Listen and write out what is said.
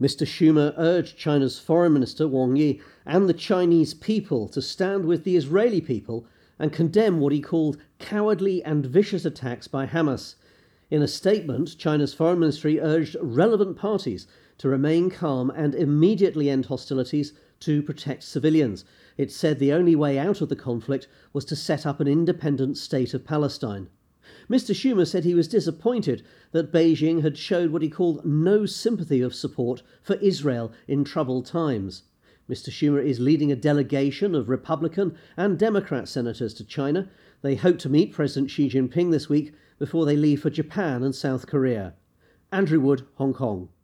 Mr. Schumer urged China's Foreign Minister Wang Yi and the Chinese people to stand with the Israeli people and condemn what he called cowardly and vicious attacks by Hamas. In a statement, China's Foreign Ministry urged relevant parties to remain calm and immediately end hostilities to protect civilians. It said the only way out of the conflict was to set up an independent state of Palestine. Mr. Schumer said he was disappointed that Beijing had showed what he called no sympathy of support for Israel in troubled times. Mr. Schumer is leading a delegation of Republican and Democrat senators to China. They hope to meet President Xi Jinping this week before they leave for Japan and South Korea. Andrew Wood, Hong Kong.